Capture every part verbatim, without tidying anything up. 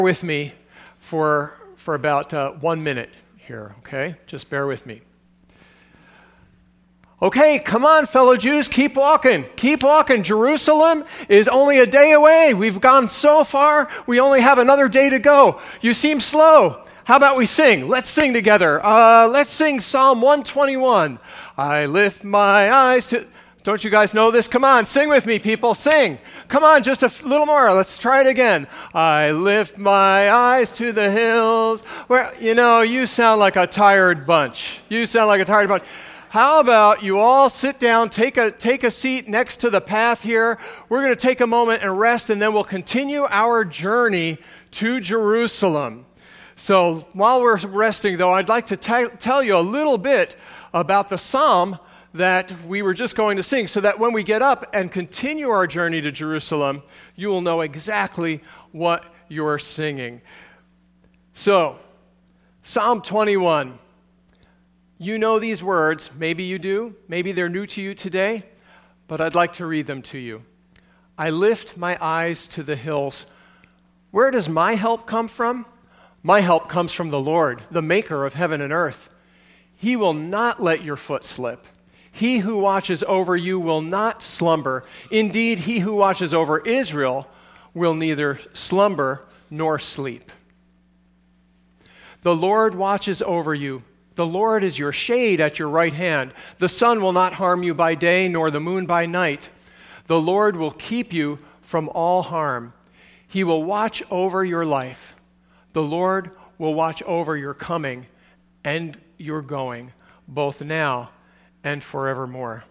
with me for for about uh, one minute here, okay? Just bear with me. Okay, come on, fellow Jews, keep walking. Keep walking. Jerusalem is only a day away. We've gone so far, we only have another day to go. You seem slow. How about we sing? Let's sing together. Uh, let's sing Psalm one twenty-one. I lift my eyes to... Don't you guys know this? Come on, sing with me, people. Sing. Come on, just a f- little more. Let's try it again. I lift my eyes to the hills. Where, you know, you sound like a tired bunch. You sound like a tired bunch. How about you all sit down, take a take a seat next to the path here. We're going to take a moment and rest, and then we'll continue our journey to Jerusalem. So while we're resting, though, I'd like to t- tell you a little bit about the psalm that we were just going to sing, so that when we get up and continue our journey to Jerusalem, you will know exactly what you're singing. So, Psalm twenty-one. You know these words. Maybe you do. Maybe they're new to you today, but I'd like to read them to you. I lift my eyes to the hills. Where does my help come from? My help comes from the Lord, the maker of heaven and earth. He will not let your foot slip. He who watches over you will not slumber. Indeed, he who watches over Israel will neither slumber nor sleep. The Lord watches over you. The Lord is your shade at your right hand. The sun will not harm you by day, nor the moon by night. The Lord will keep you from all harm. He will watch over your life. The Lord will watch over your coming and your going, both now and forevermore.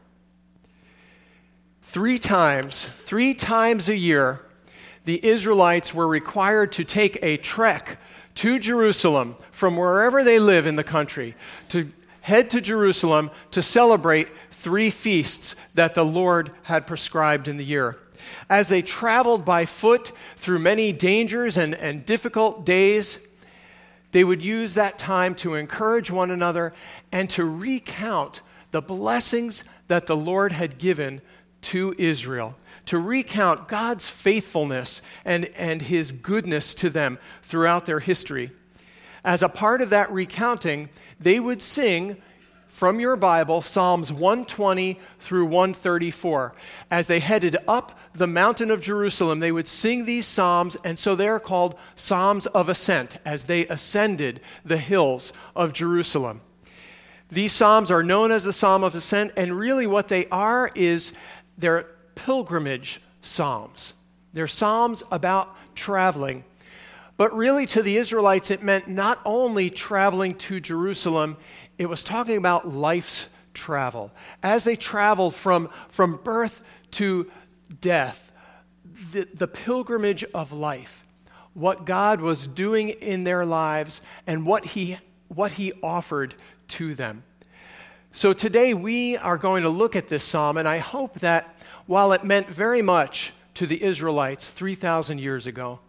Three times, three times a year, the Israelites were required to take a trek to Jerusalem from wherever they live in the country, to head to Jerusalem to celebrate three feasts that the Lord had prescribed in the year. As they traveled by foot through many dangers and, and difficult days, they would use that time to encourage one another and to recount the blessings that the Lord had given to Israel, to recount God's faithfulness and, and his goodness to them throughout their history. As a part of that recounting, they would sing from your Bible Psalms one twenty through one thirty-four. As they headed up the mountain of Jerusalem, they would sing these psalms, and so they're called Psalms of Ascent, as they ascended the hills of Jerusalem. These psalms are known as the Psalm of Ascent, and really what they are is they're pilgrimage psalms. They're psalms about traveling. But really to the Israelites, it meant not only traveling to Jerusalem, it was talking about life's travel. As they traveled from, from birth to death, the, the pilgrimage of life, what God was doing in their lives and what he, what he offered to them. So today we are going to look at this psalm, and I hope that while it meant very much to the Israelites three thousand years ago,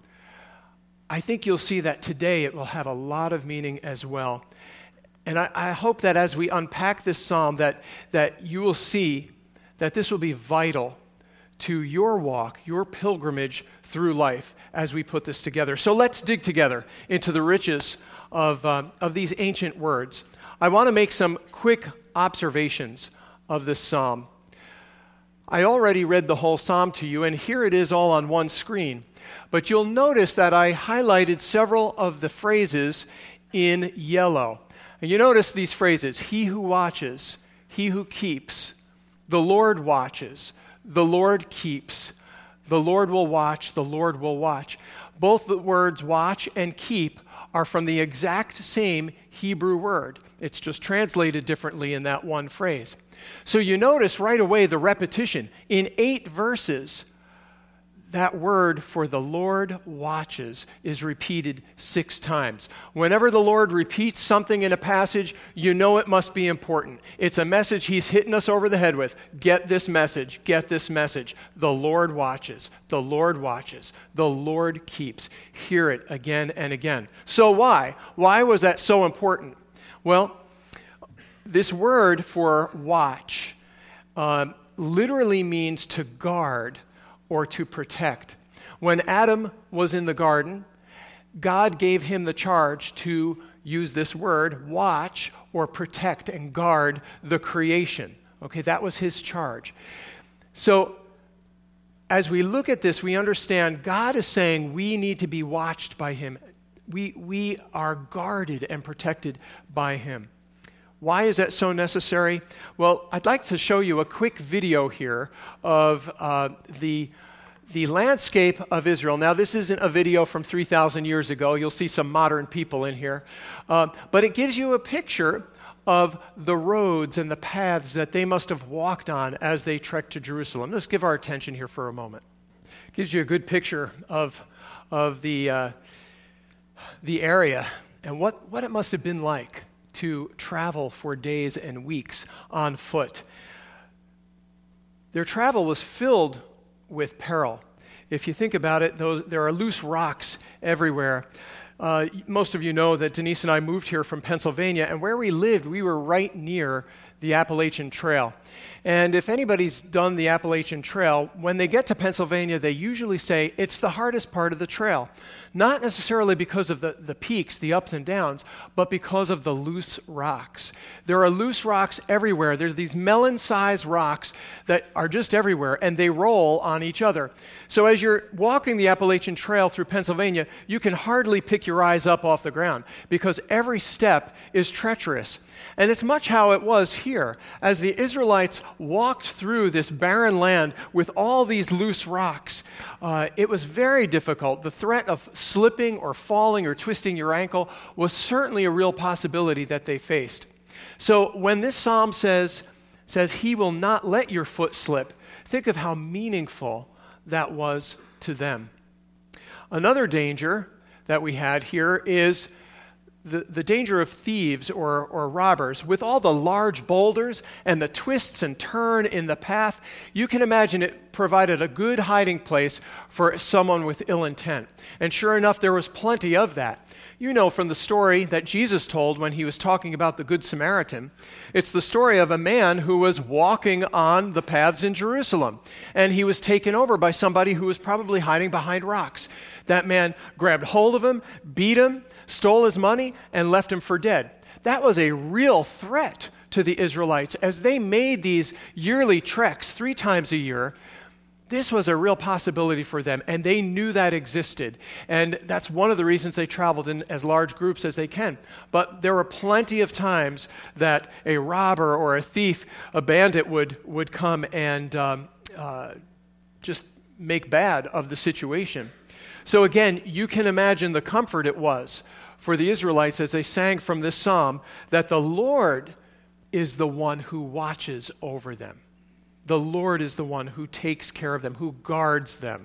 I think you'll see that today it will have a lot of meaning as well. And I, I hope that as we unpack this psalm, that, that you will see that this will be vital to your walk, your pilgrimage through life as we put this together. So let's dig together into the riches of, uh, of these ancient words. I want to make some quick observations of this psalm. I already read the whole psalm to you, and here it is all on one screen. But you'll notice that I highlighted several of the phrases in yellow. And you notice these phrases: he who watches, he who keeps, the Lord watches, the Lord keeps, the Lord will watch, the Lord will watch. Both the words watch and keep are from the exact same Hebrew word. It's just translated differently in that one phrase. So you notice right away the repetition. In eight verses, that word for the Lord watches is repeated six times. Whenever the Lord repeats something in a passage, you know it must be important. It's a message he's hitting us over the head with. Get this message. Get this message. The Lord watches. The Lord watches. The Lord keeps. Hear it again and again. So why? Why was that so important? Well, this word for watch uh, literally means to guard or to protect. When Adam was in the garden, God gave him the charge to use this word, watch or protect and guard the creation. Okay, that was his charge. So as we look at this, we understand God is saying we need to be watched by him. We, we are guarded and protected by him. Why is that so necessary? Well, I'd like to show you a quick video here of uh, the, the landscape of Israel. Now, this isn't a video from three thousand years ago. You'll see some modern people in here. Uh, but it gives you a picture of the roads and the paths that they must have walked on as they trekked to Jerusalem. Let's give our attention here for a moment. It gives you a good picture of, of the, uh, the area and what, what it must have been like to travel for days and weeks on foot. Their travel was filled with peril. If you think about it, those, there are loose rocks everywhere. Uh, most of you know that Denise and I moved here from Pennsylvania, and where we lived, we were right near the Appalachian Trail. And if anybody's done the Appalachian Trail, when they get to Pennsylvania, they usually say it's the hardest part of the trail. Not necessarily because of the, the peaks, the ups and downs, but because of the loose rocks. There are loose rocks everywhere. There's these melon-sized rocks that are just everywhere, and they roll on each other. So as you're walking the Appalachian Trail through Pennsylvania, you can hardly pick your eyes up off the ground because every step is treacherous. And it's much how it was here. As the Israelites walked through this barren land with all these loose rocks, uh, it was very difficult. The threat of slipping or falling or twisting your ankle was certainly a real possibility that they faced. So when this psalm says, says, he will not let your foot slip, think of how meaningful that was to them. Another danger that we had here is The, the danger of thieves or, or robbers. With all the large boulders and the twists and turn in the path, you can imagine it provided a good hiding place for someone with ill intent. And sure enough, there was plenty of that. You know from the story that Jesus told when he was talking about the Good Samaritan. It's the story of a man who was walking on the paths in Jerusalem, and he was taken over by somebody who was probably hiding behind rocks. That man grabbed hold of him, beat him, stole his money, and left him for dead. That was a real threat to the Israelites. As they made these yearly treks three times a year, this was a real possibility for them, and they knew that existed. And that's one of the reasons they traveled in as large groups as they can. But there were plenty of times that a robber or a thief, a bandit would, would come and um, uh, just make bad of the situation. So again, you can imagine the comfort it was for the Israelites as they sang from this psalm that the Lord is the one who watches over them. The Lord is the one who takes care of them, who guards them.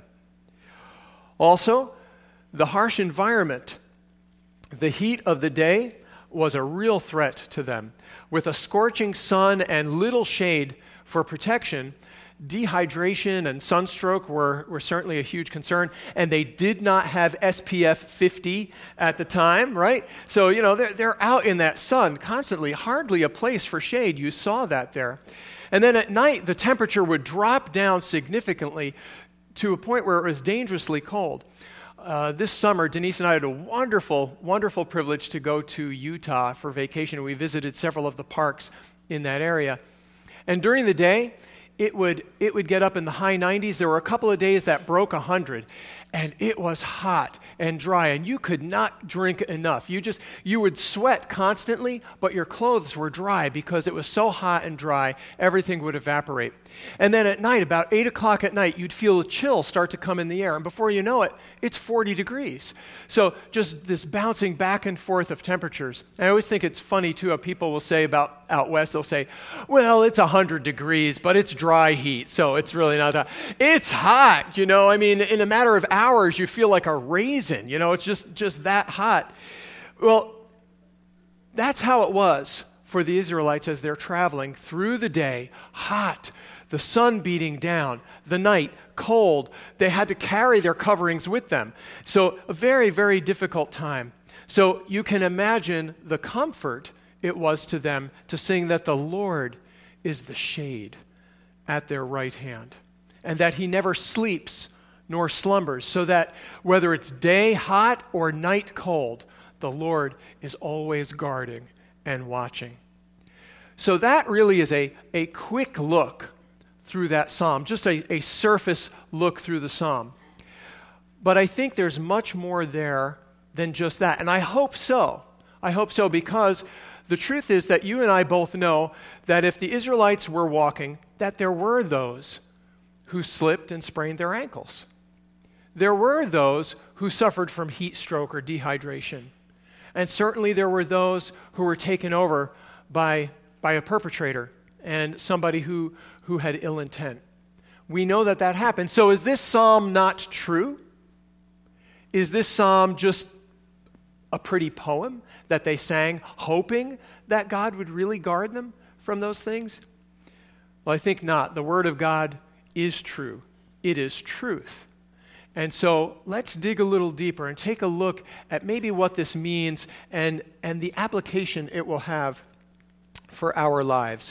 Also, the harsh environment, the heat of the day was a real threat to them. With a scorching sun and little shade for protection, dehydration and sunstroke were, were certainly a huge concern, and they did not have S P F fifty at the time, right? So, you know, they're, they're out in that sun constantly, hardly a place for shade. You saw that there. And then at night, the temperature would drop down significantly to a point where it was dangerously cold. Uh, this summer, Denise and I had a wonderful, wonderful privilege to go to Utah for vacation. We visited several of the parks in that area. And during the day, it would it would get up in the high nineties. There were a couple of days that broke one hundred, and it was hot and dry, and you could not drink enough. You just you would sweat constantly, but your clothes were dry because it was so hot and dry, everything would evaporate. And then at night, about eight o'clock at night, you'd feel a chill start to come in the air, and before you know it, it's forty degrees. So just this bouncing back and forth of temperatures. I always think it's funny, too, how people will say about out west, they'll say, well, it's one hundred degrees, but it's dry heat, so it's really not that. It's hot, you know. I mean, in a matter of hours, you feel like a raisin, you know. It's just, just that hot. Well, that's how it was for the Israelites as they're traveling through the day, hot, the sun beating down, the night, cold. They had to carry their coverings with them. So a very, very difficult time. So you can imagine the comfort it was to them to sing that the Lord is the shade at their right hand, and that he never sleeps nor slumbers, so that whether it's day hot or night cold, the Lord is always guarding and watching. So that really is a, a quick look through that psalm, just a, a surface look through the psalm. But I think there's much more there than just that. And I hope so. I hope so, because the truth is that you and I both know that if the Israelites were walking, that there were those who slipped and sprained their ankles. There were those who suffered from heat stroke or dehydration. And certainly there were those who were taken over by, by a perpetrator and somebody who, who had ill intent. We know that that happened. So is this psalm not true? Is this psalm just a pretty poem that they sang, hoping that God would really guard them from those things? Well, I think not. The Word of God is true. It is truth. And so let's dig a little deeper and take a look at maybe what this means and, and the application it will have for our lives.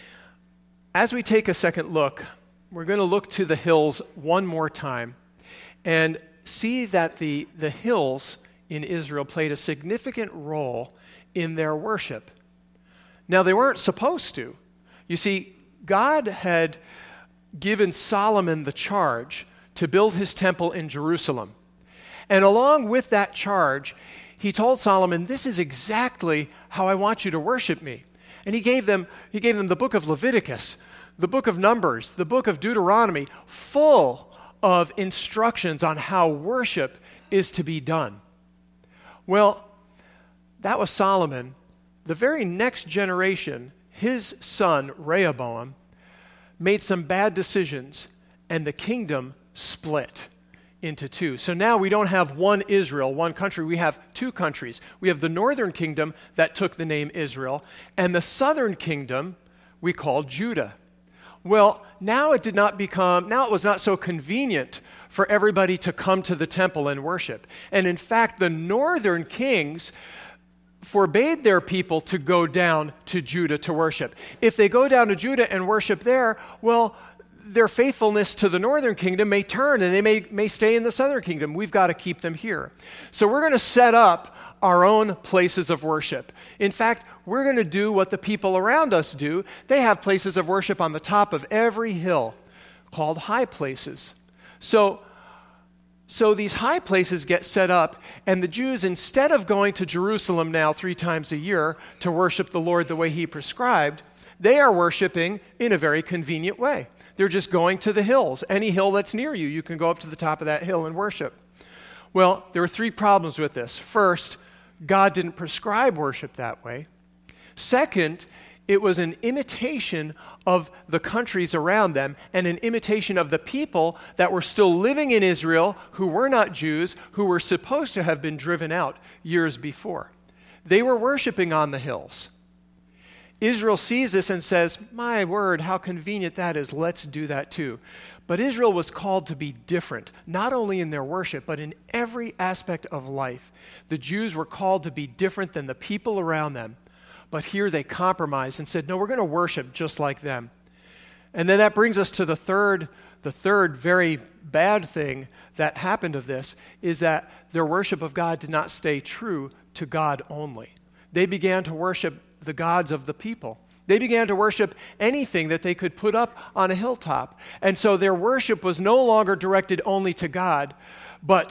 As we take a second look, we're going to look to the hills one more time and see that the, the hills in Israel played a significant role in their worship. Now, they weren't supposed to. You see, God had given Solomon the charge to build his temple in Jerusalem. And along with that charge, he told Solomon, this is exactly how I want you to worship me. And he gave them, he gave them the book of Leviticus, the book of Numbers, the book of Deuteronomy, full of instructions on how worship is to be done. Well, that was Solomon. The very next generation, his son Rehoboam, made some bad decisions, and the kingdom split into two. So now we don't have one Israel, one country. We have two countries. We have the northern kingdom that took the name Israel, and the southern kingdom we call Judah. Well, now it did not become, now it was not so convenient for everybody to come to the temple and worship. And in fact, the northern kings forbade their people to go down to Judah to worship. If they go down to Judah and worship there, well, their faithfulness to the northern kingdom may turn and they may, may stay in the southern kingdom. We've got to keep them here. So we're going to set up our own places of worship. In fact, we're going to do what the people around us do. They have places of worship on the top of every hill called high places. So, so these high places get set up, and the Jews, instead of going to Jerusalem now three times a year to worship the Lord the way he prescribed, they are worshiping in a very convenient way. They're just going to the hills. Any hill that's near you, you can go up to the top of that hill and worship. Well, there are three problems with this. First, God didn't prescribe worship that way. Second, it was an imitation of the countries around them and an imitation of the people that were still living in Israel who were not Jews, who were supposed to have been driven out years before. They were worshiping on the hills. Israel sees this and says, my word, how convenient that is. Let's do that too. But Israel was called to be different, not only in their worship, but in every aspect of life. The Jews were called to be different than the people around them. But here they compromised and said, no, we're going to worship just like them. And then that brings us to the third, the third very bad thing that happened of this, is that their worship of God did not stay true to God only. They began to worship the gods of the people. They began to worship anything that they could put up on a hilltop. And so their worship was no longer directed only to God, but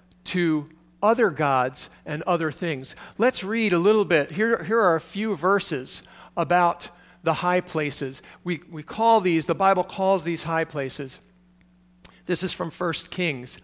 to other gods and other things. Let's read a little bit. Here, here are a few verses about the high places. We, we call these, the Bible calls these high places. This is from First Kings.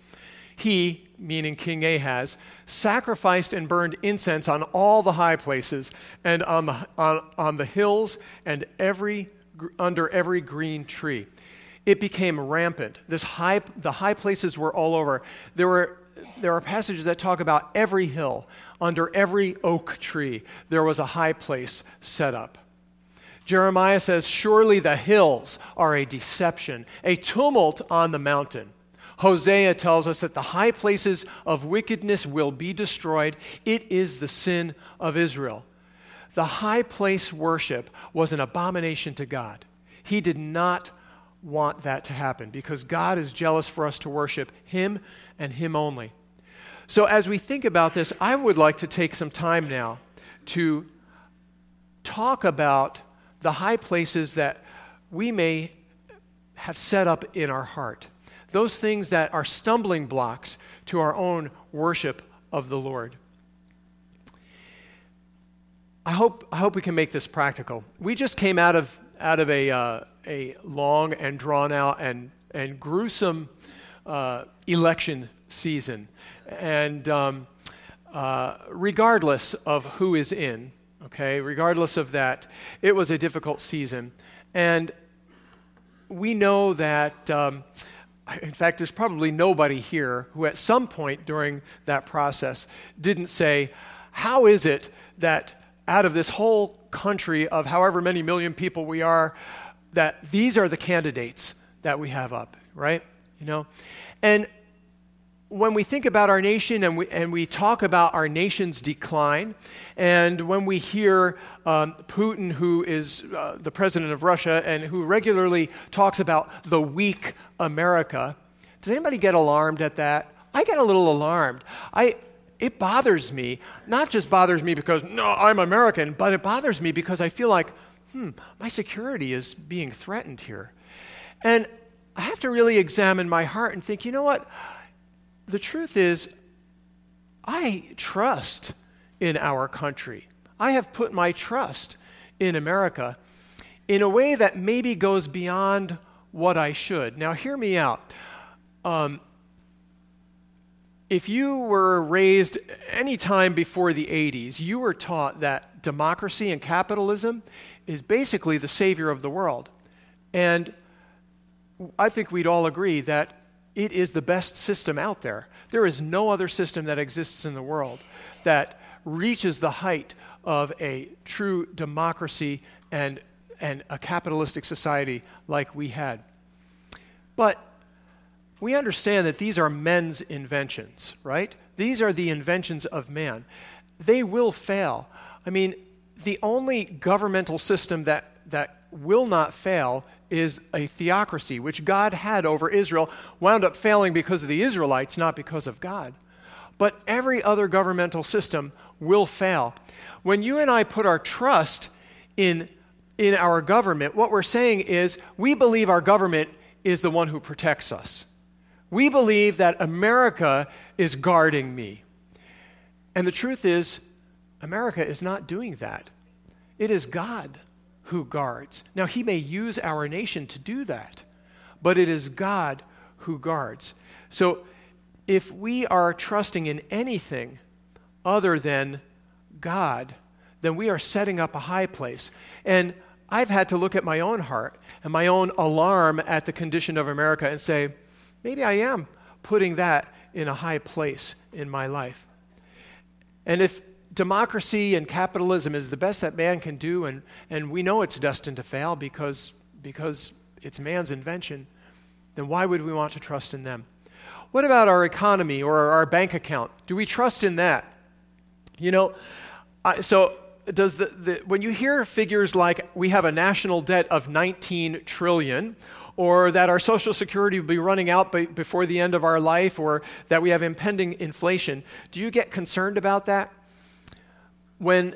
He, meaning King Ahaz, sacrificed and burned incense on all the high places and on the, on, on the hills and every under every green tree. It became rampant. This high, the high places were all over. There were There are passages that talk about every hill, under every oak tree, there was a high place set up. Jeremiah says, surely the hills are a deception, a tumult on the mountain. Hosea tells us that the high places of wickedness will be destroyed. It is the sin of Israel. The high place worship was an abomination to God. He did not want that to happen because God is jealous for us to worship Him and Him only. So as we think about this, I would like to take some time now to talk about the high places that we may have set up in our heart. Those things that are stumbling blocks to our own worship of the Lord. I hope I hope we can make this practical. We just came out of out of a uh, a long and drawn out and and gruesome uh, election season, and um, uh, regardless of who is in, okay, regardless of that, it was a difficult season, and we know that. Um, In fact, there's probably nobody here who at some point during that process didn't say, how is it that out of this whole country of however many million people we are, that these are the candidates that we have up, right? You know? And when we think about our nation and we, and we talk about our nation's decline, and when we hear um, Putin, who is uh, the president of Russia and who regularly talks about the weak America, does anybody get alarmed at that? I get a little alarmed. I, it bothers me, not just bothers me because, no, I'm American, but it bothers me because I feel like, hmm, my security is being threatened here. And I have to really examine my heart and think, you know what? The truth is, I trust in our country. I have put my trust in America in a way that maybe goes beyond what I should. Now, hear me out. Um, if you were raised any time before the eighties, you were taught that democracy and capitalism is basically the savior of the world. And I think we'd all agree that it is the best system out there. There is no other system that exists in the world that reaches the height of a true democracy and, and a capitalistic society like we had. But we understand that these are men's inventions, right? These are the inventions of man. They will fail. I mean, the only governmental system that, that will not fail is a theocracy, which God had over Israel, wound up failing because of the Israelites, not because of God. But every other governmental system will fail. When you and I put our trust in, in our government, what we're saying is we believe our government is the one who protects us. We believe that America is guarding me. And the truth is, America is not doing that. It is God who guards. Now, He may use our nation to do that, but it is God who guards. So if we are trusting in anything other than God, then we are setting up a high place. And I've had to look at my own heart and my own alarm at the condition of America and say, maybe I am putting that in a high place in my life. And if democracy and capitalism is the best that man can do, and, and we know it's destined to fail because, because it's man's invention, then why would we want to trust in them? What about our economy or our bank account? Do we trust in that? You know, I, so does the, the when you hear figures like we have a national debt of nineteen trillion dollars, or that our Social Security will be running out by, before the end of our life, or that we have impending inflation, do you get concerned about that? When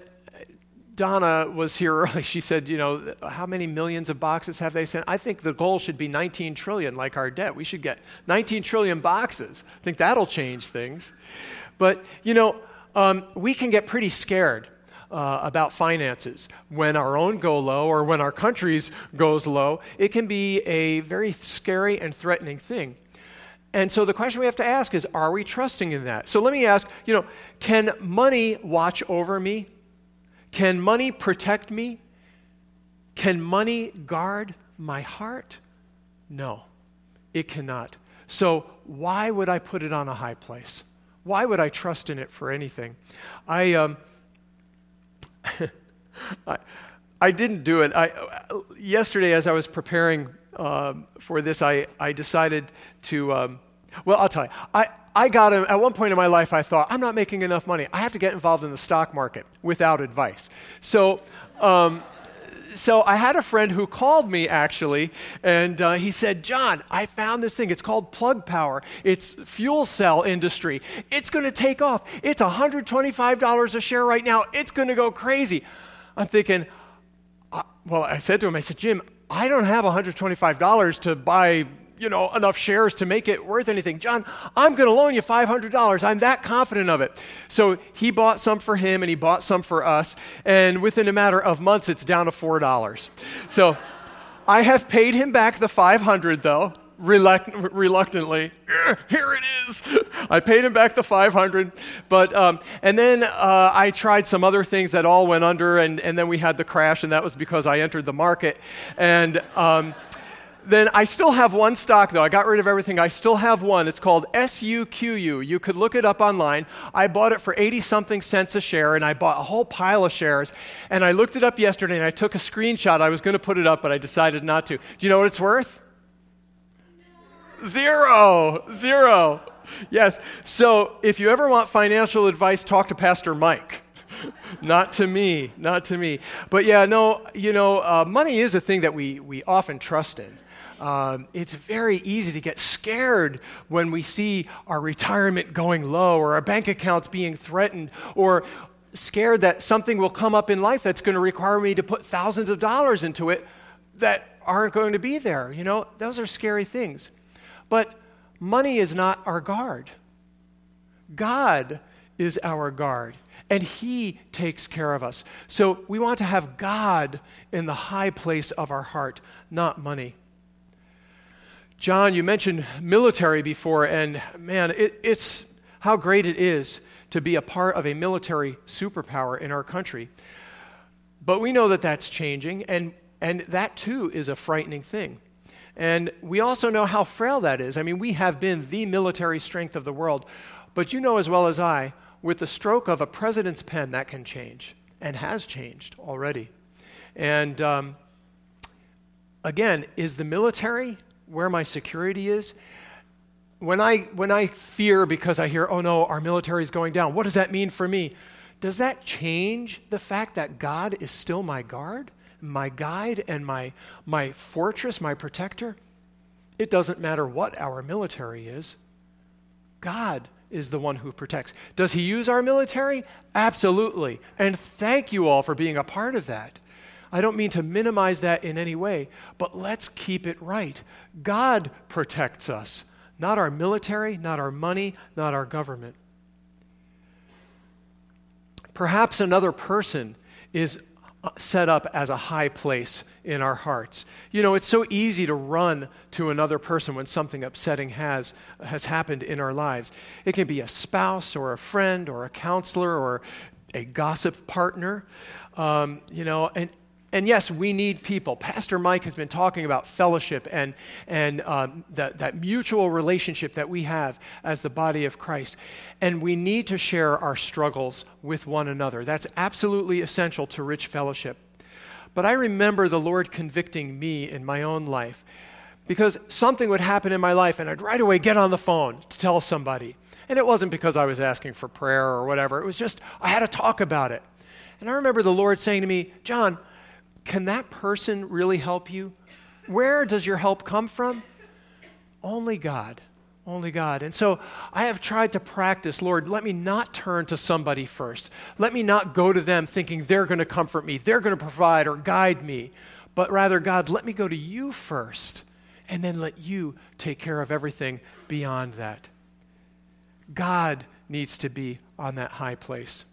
Donna was here early, she said, you know, how many millions of boxes have they sent? I think the goal should be nineteen trillion, like our debt. We should get nineteen trillion boxes. I think that'll change things. But, you know, um, we can get pretty scared uh, about finances. When our own go low or when our country's goes low, it can be a very scary and threatening thing. And so the question we have to ask is, are we trusting in that? So let me ask, you know, can money watch over me? Can money protect me? Can money guard my heart? No, it cannot. So why would I put it on a high place? Why would I trust in it for anything? I um, I, I didn't do it. I yesterday, as I was preparing um, for this, I I decided to. Um, well, I'll tell you. I. I got him, at one point in my life, I thought, I'm not making enough money. I have to get involved in the stock market without advice. So, um, so I had a friend who called me, actually, and uh, he said, John, I found this thing. It's called Plug Power. It's fuel cell industry. It's going to take off. It's one hundred twenty-five dollars a share right now. It's going to go crazy. I'm thinking, uh, well, I said to him, I said, Jim, I don't have one hundred twenty-five dollars to buy, you know, enough shares to make it worth anything. John, I'm going to loan you five hundred dollars. I'm that confident of it. So he bought some for him and he bought some for us. And within a matter of months, it's down to four dollars. So I have paid him back the five hundred dollars, though, reluct- reluctantly. Here it is. I paid him back the five hundred dollars. But, um, and then uh, I tried some other things that all went under, and, and then we had the crash, and that was because I entered the market. And um, then I still have one stock, though. I got rid of everything. I still have one. It's called S U Q U. You could look it up online. I bought it for eighty-something cents a share, and I bought a whole pile of shares. And I looked it up yesterday, and I took a screenshot. I was going to put it up, but I decided not to. Do you know what it's worth? Zero. Zero. Yes. So if you ever want financial advice, talk to Pastor Mike. Not to me. Not to me. But yeah, no, you know, uh, money is a thing that we, we often trust in. Um, it's very easy to get scared when we see our retirement going low or our bank accounts being threatened, or scared that something will come up in life that's going to require me to put thousands of dollars into it that aren't going to be there. You know, those are scary things. But money is not our guard. God is our guard, and He takes care of us. So we want to have God in the high place of our heart, not money. John, you mentioned military before, and man, it, it's how great it is to be a part of a military superpower in our country. But we know that that's changing, and, and that too is a frightening thing. And we also know how frail that is. I mean, we have been the military strength of the world, but you know as well as I, with the stroke of a president's pen, that can change, and has changed already. And um, again, is the military where my security is? When I when I fear because I hear, oh no, our military is going down, what does that mean for me? Does that change the fact that God is still my guard, my guide, and my my fortress, my protector? It doesn't matter what our military is. God is the one who protects. Does He use our military? Absolutely. And thank you all for being a part of that. I don't mean to minimize that in any way, but let's keep it right. God protects us, not our military, not our money, not our government. Perhaps another person is set up as a high place in our hearts. You know, it's so easy to run to another person when something upsetting has has happened in our lives. It can be a spouse or a friend or a counselor or a gossip partner. Um, you know, and And yes, we need people. Pastor Mike has been talking about fellowship and, and um, that, that mutual relationship that we have as the body of Christ. And we need to share our struggles with one another. That's absolutely essential to rich fellowship. But I remember the Lord convicting me in my own life, because something would happen in my life and I'd right away get on the phone to tell somebody. And it wasn't because I was asking for prayer or whatever. It was just I had to talk about it. And I remember the Lord saying to me, John, can that person really help you? Where does your help come from? Only God. Only God. And so I have tried to practice, Lord, let me not turn to somebody first. Let me not go to them thinking they're going to comfort me, they're going to provide or guide me. But rather, God, let me go to you first, and then let you take care of everything beyond that. God needs to be on that high place.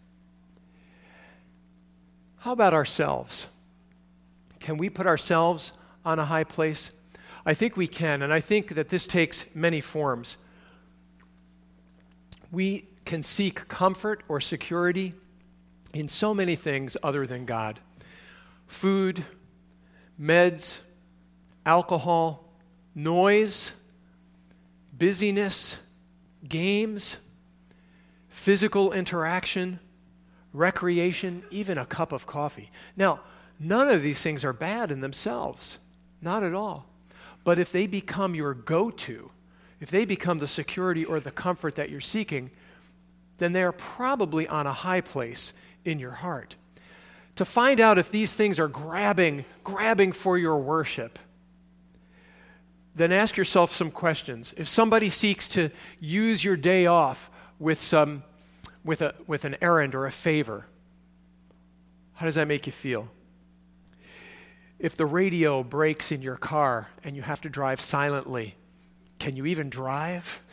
How about ourselves? Can we put ourselves on a high place? I think we can, and I think that this takes many forms. We can seek comfort or security in so many things other than God. Food, meds, alcohol, noise, busyness, games, physical interaction, recreation, even a cup of coffee. Now, none of these things are bad in themselves, not at all. But if they become your go-to, if they become the security or the comfort that you're seeking, then they are probably on a high place in your heart. to find out if these things are grabbing, grabbing for your worship, then ask yourself some questions. If somebody seeks to use your day off with some, with a, with an errand or a favor, how does that make you feel? If the radio breaks in your car and you have to drive silently, can you even drive?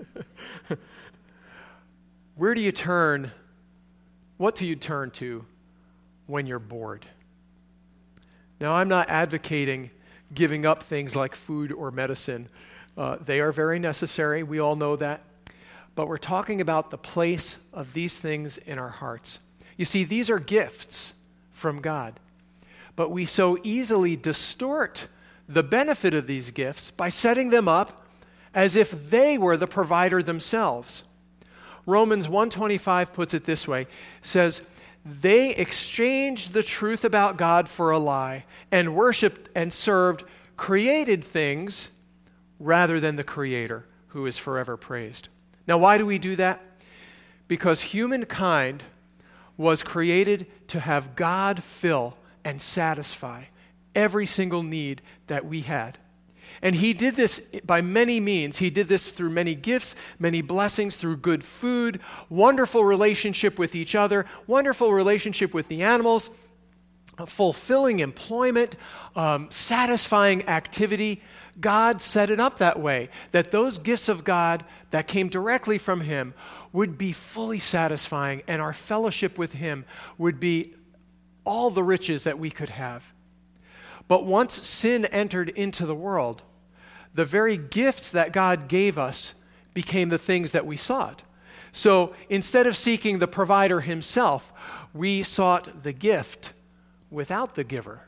Where do you turn? What do you turn to when you're bored? Now, I'm not advocating giving up things like food or medicine. Uh, they are very necessary. We all know that. But we're talking about the place of these things in our hearts. You see, these are gifts from God. But we so easily distort the benefit of these gifts by setting them up as if they were the provider themselves. Romans one twenty-five puts it this way, says, they exchanged the truth about God for a lie and worshiped and served created things rather than the Creator, who is forever praised. Now, why do we do that? Because humankind was created to have God fill and satisfy every single need that we had. And he did this by many means. He did this through many gifts, many blessings, through good food, wonderful relationship with each other, wonderful relationship with the animals, fulfilling employment, um, satisfying activity. God set it up that way, that those gifts of God that came directly from him would be fully satisfying, and our fellowship with him would be all the riches that we could have. But once sin entered into the world, the very gifts that God gave us became the things that we sought. So instead of seeking the provider himself, we sought the gift without the giver.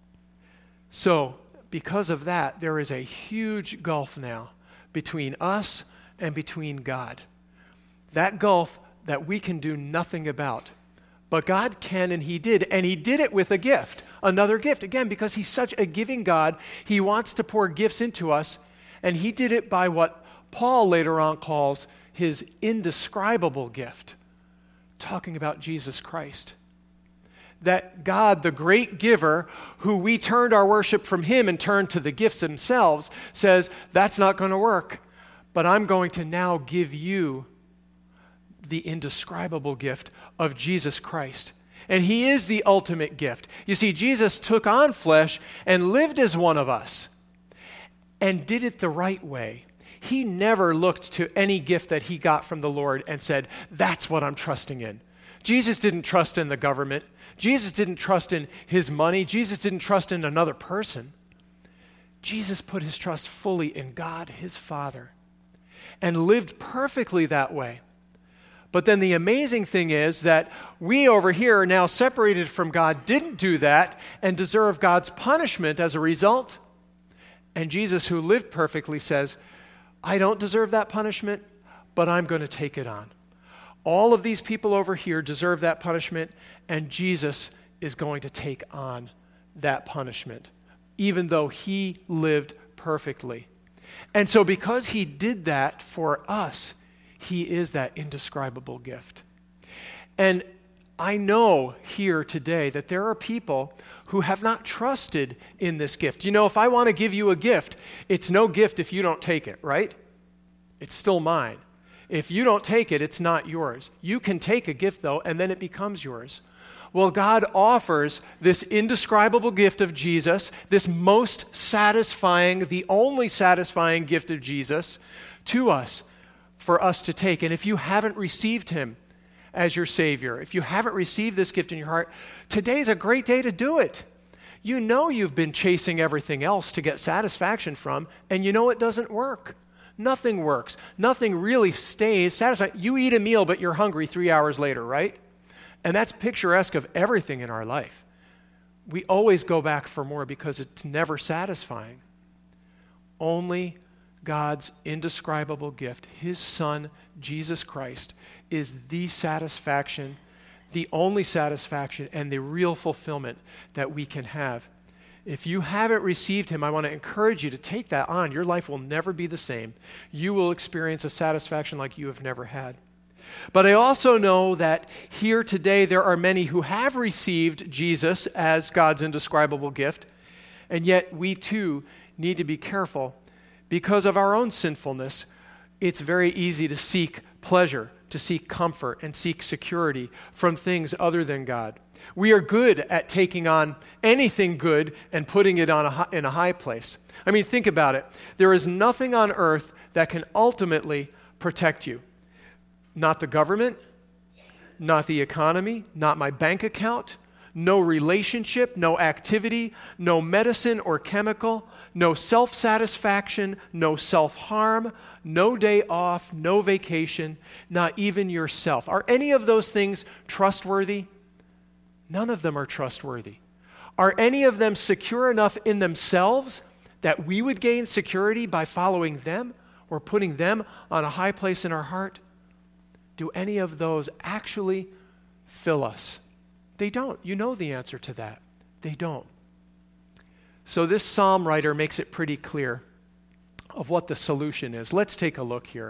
So because of that, there is a huge gulf now between us and between God. That gulf that we can do nothing about. But God can, and he did, and he did it with a gift, another gift. Again, because he's such a giving God, he wants to pour gifts into us, and he did it by what Paul later on calls his indescribable gift, talking about Jesus Christ. That God, the great giver, who we turned our worship from him and turned to the gifts themselves, says, that's not going to work, but I'm going to now give you the indescribable gift of Jesus Christ. And he is the ultimate gift. You see, Jesus took on flesh and lived as one of us and did it the right way. He never looked to any gift that he got from the Lord and said, that's what I'm trusting in. Jesus didn't trust in the government. Jesus didn't trust in his money. Jesus didn't trust in another person. Jesus put his trust fully in God, his Father, and lived perfectly that way. But then the amazing thing is that we over here, now separated from God, didn't do that and deserve God's punishment as a result. And Jesus, who lived perfectly, says, I don't deserve that punishment, but I'm going to take it on. All of these people over here deserve that punishment, and Jesus is going to take on that punishment, even though he lived perfectly. And so because he did that for us, he is that indescribable gift. And I know here today that there are people who have not trusted in this gift. You know, if I want to give you a gift, it's no gift if you don't take it, right? It's still mine. If you don't take it, it's not yours. You can take a gift, though, and then it becomes yours. Well, God offers this indescribable gift of Jesus, this most satisfying, the only satisfying gift of Jesus, to us, for us to take. And if you haven't received him as your Savior, if you haven't received this gift in your heart, today's a great day to do it. You know you've been chasing everything else to get satisfaction from, and you know it doesn't work. Nothing works. Nothing really stays satisfied. You eat a meal, but you're hungry three hours later, right? And that's picturesque of everything in our life. We always go back for more because it's never satisfying. Only God's indescribable gift, his Son, Jesus Christ, is the satisfaction, the only satisfaction, and the real fulfillment that we can have. If you haven't received him, I want to encourage you to take that on. Your life will never be the same. You will experience a satisfaction like you have never had. But I also know that here today there are many who have received Jesus as God's indescribable gift, and yet we too need to be careful because of our own sinfulness. It's very easy to seek pleasure, to seek comfort, and seek security from things other than God. We are good at taking on anything good and putting it on a hi- in a high place. I mean, think about it. There is nothing on earth that can ultimately protect you. Not the government, not the economy, not my bank account, no relationship, no activity, no medicine or chemical, no self-satisfaction, no self-harm, no day off, no vacation, not even yourself. Are any of those things trustworthy? None of them are trustworthy. Are any of them secure enough in themselves that we would gain security by following them or putting them on a high place in our heart? Do any of those actually fill us? They don't. You know the answer to that. They don't. So this psalm writer makes it pretty clear of what the solution is. Let's take a look here.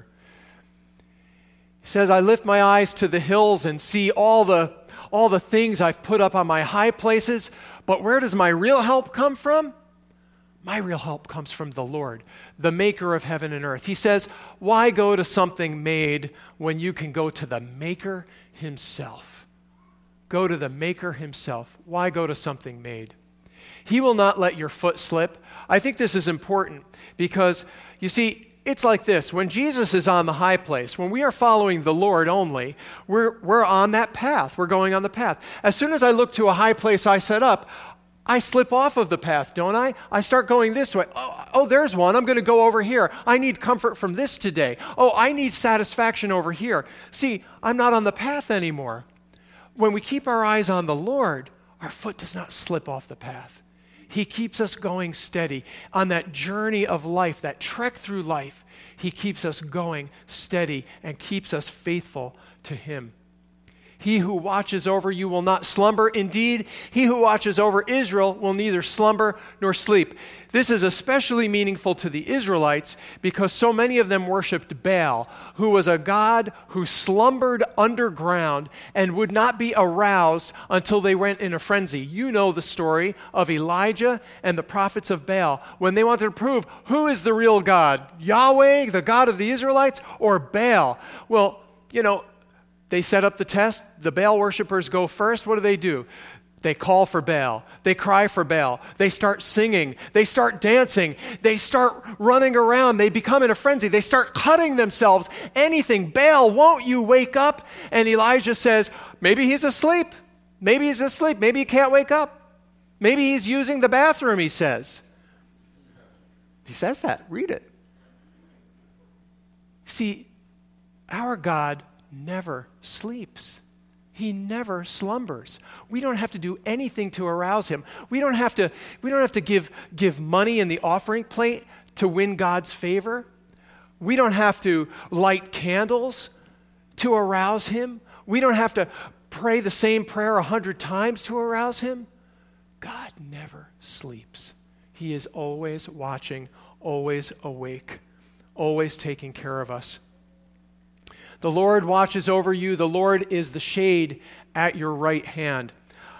He says, I lift my eyes to the hills and see all the, all the things I've put up on my high places, but where does my real help come from? My real help comes from the Lord, the maker of heaven and earth. He says, why go to something made when you can go to the maker himself? Go to the maker himself. Why go to something made? He will not let your foot slip. I think this is important because, you see, it's like this. When Jesus is on the high place, when we are following the Lord only, we're, we're on that path. We're going on the path. As soon as I look to a high place I set up, I slip off of the path, don't I? I start going this way. Oh, oh there's one. I'm going to go over here. I need comfort from this today. Oh, I need satisfaction over here. See, I'm not on the path anymore. When we keep our eyes on the Lord, our foot does not slip off the path. He keeps us going steady on that journey of life, that trek through life. He keeps us going steady and keeps us faithful to him. He who watches over you will not slumber. Indeed, he who watches over Israel will neither slumber nor sleep. This is especially meaningful to the Israelites because so many of them worshipped Baal, who was a god who slumbered underground and would not be aroused until they went in a frenzy. You know the story of Elijah and the prophets of Baal when they wanted to prove who is the real God, Yahweh, the God of the Israelites, or Baal. Well, you know, they set up the test. The Baal worshipers go first. What do they do? They call for Baal. They cry for Baal. They start singing. They start dancing. They start running around. They become in a frenzy. They start cutting themselves. Anything. Baal, won't you wake up? And Elijah says, maybe he's asleep. Maybe he's asleep. Maybe he can't wake up. Maybe he's using the bathroom, he says. He says that. Read it. See, our God never sleeps. He never slumbers. We don't have to do anything to arouse him. We don't have to, we don't have to give, give money in the offering plate to win God's favor. We don't have to light candles to arouse him. We don't have to pray the same prayer a hundred times to arouse him. God never sleeps. He is always watching, always awake, always taking care of us. The Lord watches over you. The Lord is the shade at your right hand.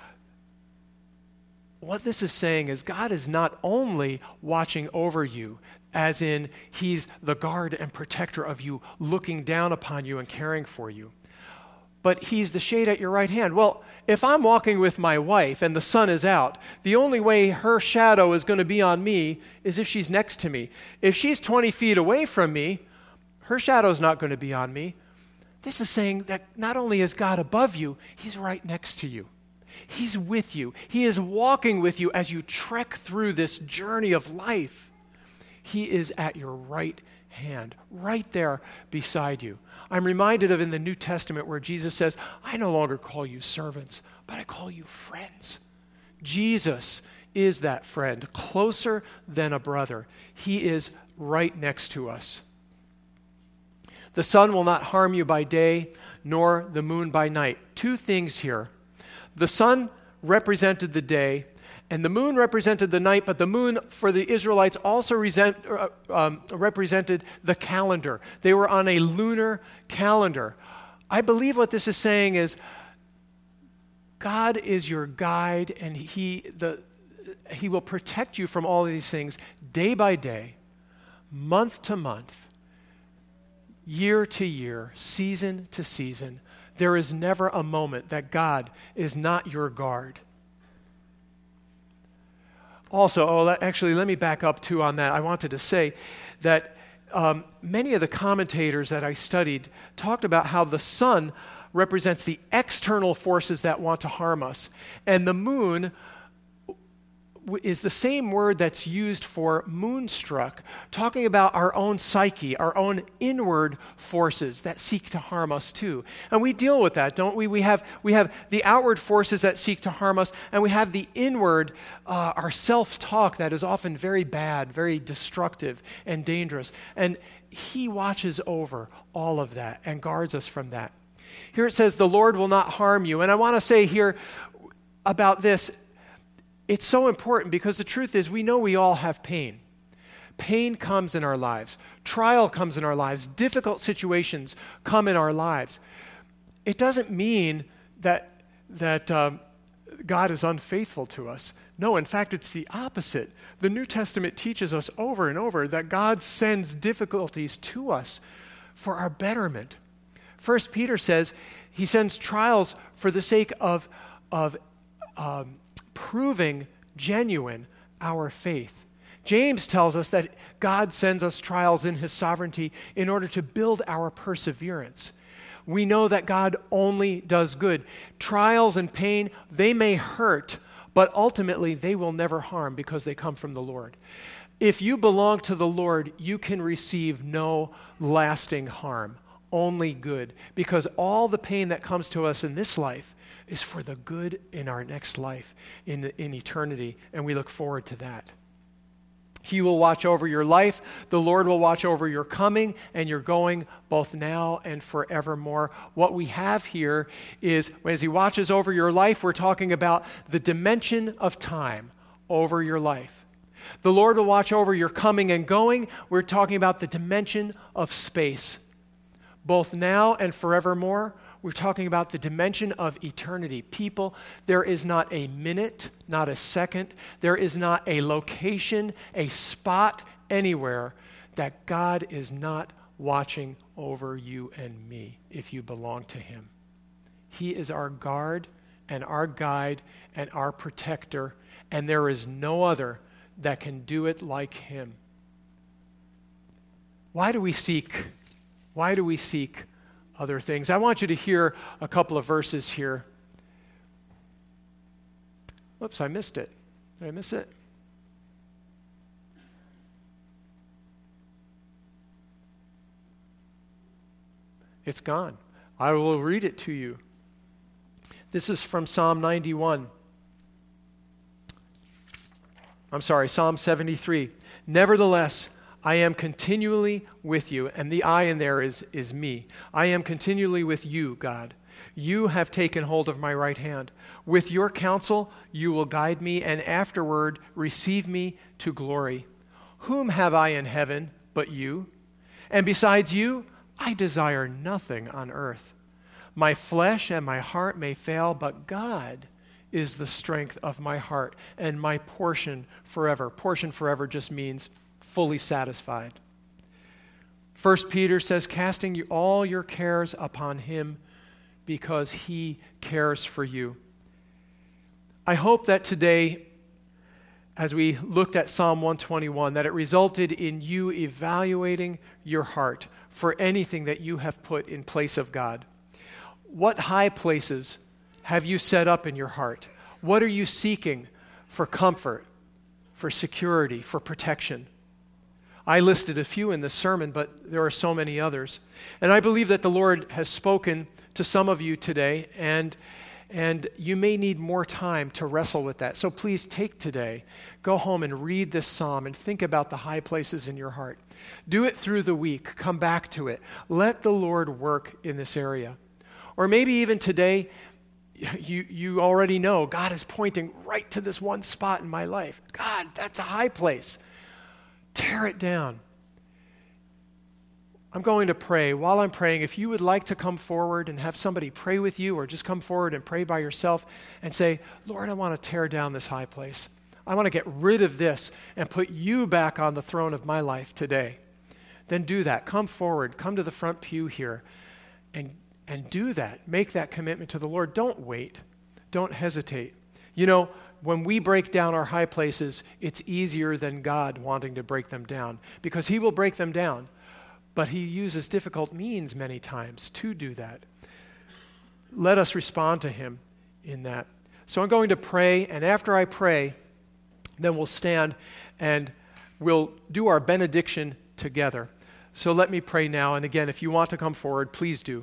What this is saying is God is not only watching over you, as in he's the guard and protector of you, looking down upon you and caring for you, but he's the shade at your right hand. Well, if I'm walking with my wife and the sun is out, the only way her shadow is going to be on me is if she's next to me. If she's twenty feet away from me, her shadow's not going to be on me. This is saying that not only is God above you, he's right next to you. He's with you. He is walking with you as you trek through this journey of life. He is at your right hand, right there beside you. I'm reminded of in the New Testament where Jesus says, I no longer call you servants, but I call you friends. Jesus is that friend, closer than a brother. He is right next to us. The sun will not harm you by day, nor the moon by night. Two things here. The sun represented the day, and the moon represented the night, but the moon for the Israelites also resent, uh, um, represented the calendar. They were on a lunar calendar. I believe what this is saying is God is your guide, and he, the, he will protect you from all of these things day by day, month to month, year to year, season to season. There is never a moment that God is not your guard. Also, oh, actually, let me back up too on that. I wanted to say that um, many of the commentators that I studied talked about how the sun represents the external forces that want to harm us, and the moon is the same word that's used for moonstruck, talking about our own psyche, our own inward forces that seek to harm us too. And we deal with that, don't we? We have we have the outward forces that seek to harm us, and we have the inward, uh, our self-talk that is often very bad, very destructive and dangerous. And he watches over all of that and guards us from that. Here it says, the Lord will not harm you. And I want to say here about this, it's so important because the truth is we know we all have pain. Pain comes in our lives. Trial comes in our lives. Difficult situations come in our lives. It doesn't mean that, that um, God is unfaithful to us. No, in fact, it's the opposite. The New Testament teaches us over and over that God sends difficulties to us for our betterment. First Peter says he sends trials for the sake of, of um, proving genuine our faith. James tells us that God sends us trials in his sovereignty in order to build our perseverance. We know that God only does good. Trials and pain, they may hurt, but ultimately they will never harm because they come from the Lord. If you belong to the Lord, you can receive no lasting harm, only good, because all the pain that comes to us in this life is for the good in our next life, in, the, in eternity, and we look forward to that. He will watch over your life. The Lord will watch over your coming and your going, both now and forevermore. What we have here is, as he watches over your life, we're talking about the dimension of time over your life. The Lord will watch over your coming and going. We're talking about the dimension of space, both now and forevermore. We're talking about the dimension of eternity. People, there is not a minute, not a second, there is not a location, a spot anywhere that God is not watching over you and me if you belong to him. He is our guard and our guide and our protector, and there is no other that can do it like him. Why do we seek? Why do we seek other things? I want you to hear a couple of verses here. Whoops, I missed it. Did I miss it? It's gone. I will read it to you. This is from Psalm ninety-one. I'm sorry, Psalm seventy-three. Nevertheless, I am continually with you, and the I in there is, is me. I am continually with you, God. You have taken hold of my right hand. With your counsel, you will guide me, and afterward receive me to glory. Whom have I in heaven but you? And besides you, I desire nothing on earth. My flesh and my heart may fail, but God is the strength of my heart and my portion forever. Portion forever just means fully satisfied. First Peter says, casting you all your cares upon him because he cares for you. I hope that today, as we looked at Psalm one twenty-one, that it resulted in you evaluating your heart for anything that you have put in place of God. What high places have you set up in your heart? What are you seeking for comfort, for security, for protection? I listed a few in this sermon, but there are so many others. And I believe that the Lord has spoken to some of you today, and, and you may need more time to wrestle with that. So please take today, go home and read this psalm and think about the high places in your heart. Do it through the week. Come back to it. Let the Lord work in this area. Or maybe even today, you, you already know God is pointing right to this one spot in my life. God, that's a high place. Tear it down. I'm going to pray. While I'm praying, if you would like to come forward and have somebody pray with you, or just come forward and pray by yourself and say, Lord, I want to tear down this high place. I want to get rid of this and put you back on the throne of my life today. Then do that. Come forward. Come to the front pew here and, and do that. Make that commitment to the Lord. Don't wait. Don't hesitate. You know, when we break down our high places, it's easier than God wanting to break them down, because he will break them down. But he uses difficult means many times to do that. Let us respond to him in that. So I'm going to pray, and after I pray, then we'll stand and we'll do our benediction together. So let me pray now, and again, if you want to come forward, please do.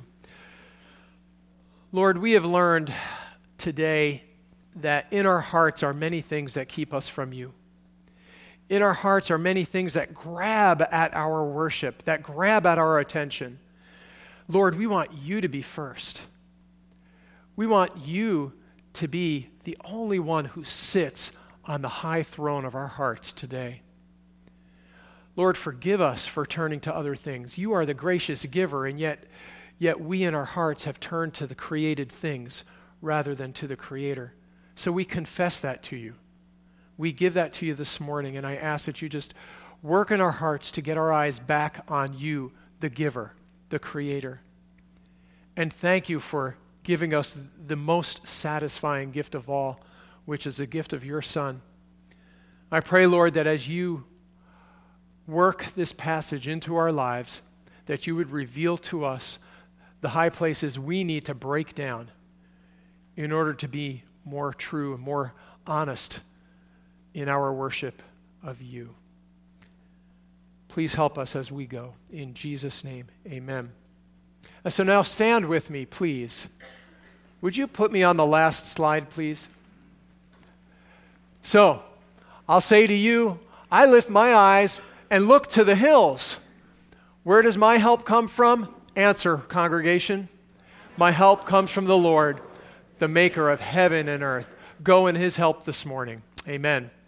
Lord, we have learned today that in our hearts are many things that keep us from you. In our hearts are many things that grab at our worship, that grab at our attention. Lord, we want you to be first. We want you to be the only one who sits on the high throne of our hearts today. Lord, forgive us for turning to other things. You are the gracious giver, and yet, yet we in our hearts have turned to the created things rather than to the Creator. So we confess that to you. We give that to you this morning, and I ask that you just work in our hearts to get our eyes back on you, the giver, the Creator. And thank you for giving us the most satisfying gift of all, which is the gift of your Son. I pray, Lord, that as you work this passage into our lives, that you would reveal to us the high places we need to break down in order to be more true, more honest in our worship of you. Please help us as we go. In Jesus' name, amen. And so now stand with me, please. Would you put me on the last slide, please? So, I'll say to you, I lift my eyes and look to the hills. Where does my help come from? Answer, congregation. My help comes from the Lord, the maker of heaven and earth. Go in his help this morning. Amen.